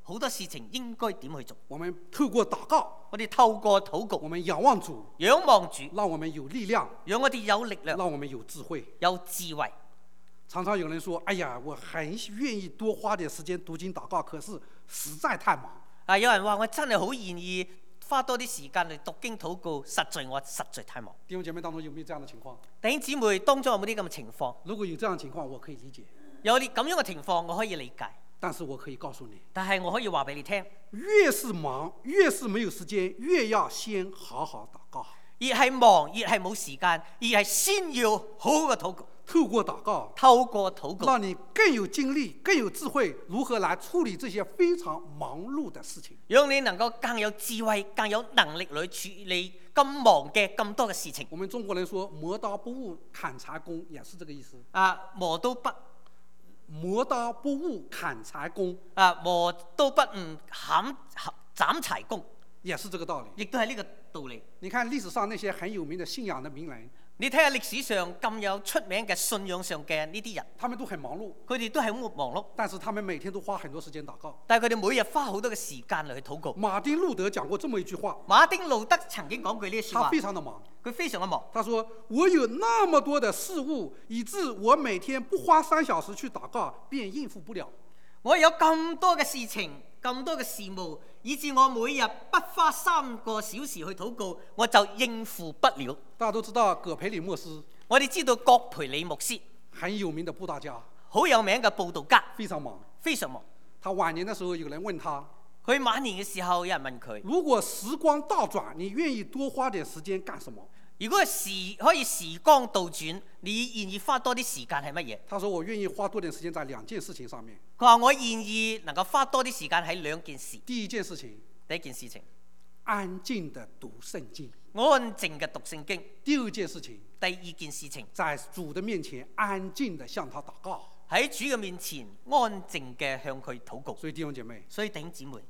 好多事情應該點去做。 我們透過禱告， 我哋透過禱告， 我們仰望主， 仰望主， 讓我們有力量， 讓我哋有力量， 讓我們有智慧。 有智慧。 常常有人說：哎呀，我很願意多花點時間讀經禱告，可是實在太忙。 啊，有人話我真係好願意花多啲時間嚟讀經禱告，實在我實在太忙。 弟兄姐妹當中有沒有這樣的情況？ 弟兄姊妹當中有冇啲咁嘅情況？ 如果有這樣的情況，我可以理解。 有啲咁樣嘅情況，我可以理解。 但是我可以告訴你， 但係我可以話俾你聽， 越是忙，越是沒有時間，越要先好好禱告。 越係忙，越係冇時間，越係先要好好嘅禱告。 透過禱告， 透過禱告， 讓你更有精力、更有智慧，如何來處理這些非常忙碌的事情。 讓你能夠更有智慧、更有能力嚟處理咁忙嘅咁多嘅事情。 我們中國人說磨刀不誤砍柴工，也是這個意思。 啊，磨刀不磨刀不誤砍柴工， 啊，磨刀不誤砍斬柴工， 也是這個道理。 亦都係呢個道理。 你看歷史上那些很有名的信仰的名人， 你睇下歷史上咁有出名嘅信仰上嘅呢啲人， 他們都很忙碌， 佢哋都係好忙碌， 但是他們每天都花很多時間禱告。 但係佢哋每日花好多嘅時間嚟去禱告。 馬丁路德講過這麼一句話， 馬丁路德曾經講過呢句説話， 他非常的忙， 佢非常嘅忙。 他說：我有那麼多的事務，以致我每天不花三小時去禱告，便應付不了。 我有咁多嘅事情，咁多嘅事務，以致我每日不花三個小時去禱告，我就應付不了。 大家都知道葛培理牧師， 我哋知道葛培理牧師很有名的布道家， 好有名嘅佈道家， 非常忙， 非常忙。 他晚年的時候，有人問他： 佢晚年嘅時候，有人問佢： 如果時光倒轉，你願意多花點時間幹什麼？ 如果時可以時光倒轉，你願意花多啲時間係乜嘢？ 他說：我願意花多點時間在兩件事情上面。 佢話我願意能夠花多啲時間喺兩件事。 第一件事情， 第一件事情， 安靜的讀聖經； 安靜嘅讀聖經。 第二件事情， 第二件事情， 在主的面前安靜的向他禱告。 喺主嘅面前安靜嘅向佢禱告。 所以弟兄姐妹， 所以弟兄姊妹，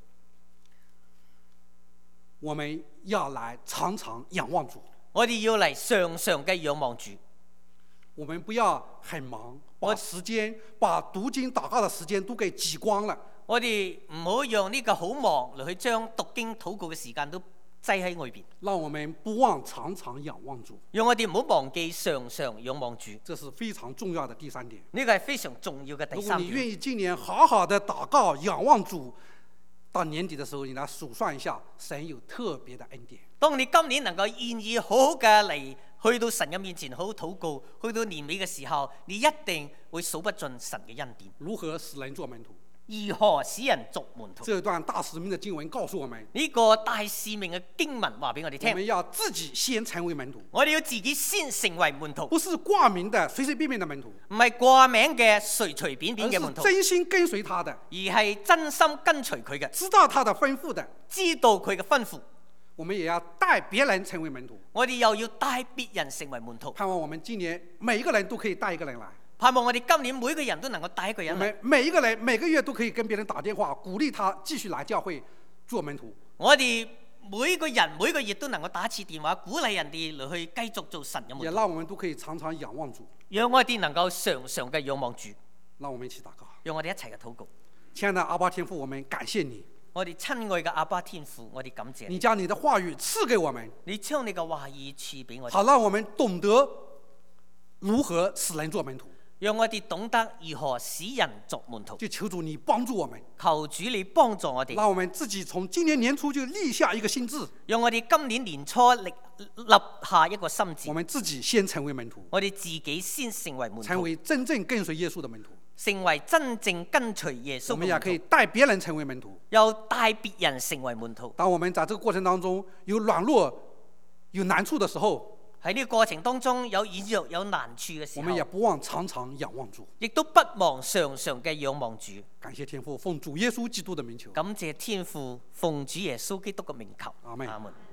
我們要來常常仰望主。 我哋要嚟常常嘅仰望主。 我們不要很忙，把時間、把讀經禱告的時間都給擠光了。 我哋唔好讓呢個好忙嚟去將讀經禱告嘅時間都擠喺外邊。 讓我們不忘常常仰望主。 讓我哋唔好忘記常常仰望主。 這是非常重要的第三點。 呢個係非常重要嘅第三點。 如果你願意今年好好的禱告仰望主，到年底的時候，你來數算一下，神有特別的恩典。 當你今年能夠願意好好嘅嚟去到神嘅面前好好禱告，去到年尾嘅時候，你一定會數不盡神嘅恩典。 如何使人做門徒？ 如何使人作門徒？ 這段大使命的經文告訴我們， 呢個大使命嘅經文話俾我哋聽， 我們要自己先成為門徒。 我哋要自己先成為門徒， 不是掛名的隨隨便便的門徒， 唔係掛名嘅隨隨便便嘅門徒， 而是真心跟隨他的， 而係真心跟隨佢嘅， 知道他的吩咐的， 知道佢嘅吩咐。 我們也要帶別人成為門徒。 我哋又要帶別人成為門徒。 盼望我們今年每一個人都可以帶一個人來。 盼望我哋今年每個人都能夠帶一個人來。 我們每一個人每個月都可以跟別人打電話，鼓勵他繼續來教會做門徒。 我哋每個人每個月都能夠打一次電話，鼓勵人哋嚟去繼續做神嘅門徒。 也讓我們都可以常常仰望主。 讓我哋能夠常常嘅仰望主。 讓我們一起禱告。 讓我哋一齊嘅禱告。 親愛的阿爸天父，我們感謝你。 我哋親愛嘅阿爸天父，我哋感謝你。 你將你的話語賜給我們， 你將你嘅話語賜俾我哋， 好讓我們懂得如何使人做門徒。 讓我哋懂得如何使人作門徒。 就求主你幫助我們， 求主你幫助我哋， 讓我們自己從今年年初就立下一個心志。 讓我哋今年年初立立下一個心志。 我們自己先成為門徒， 我哋自己先成為門徒， 成為真正跟隨耶穌的門徒。 成為真正跟隨耶穌嘅門徒。 我們也可以帶別人成為門徒， 又帶別人成為門徒。 當我們在這個過程當中有軟弱、有難處的時候， 喺呢個過程當中有軟弱、有難處嘅時候， 我們也不忘常常仰望主， 亦都不忘常常嘅仰望主。 感謝天父，奉主耶穌基督的名求。 感謝天父，奉主耶穌基督嘅名求。 阿們。 阿們。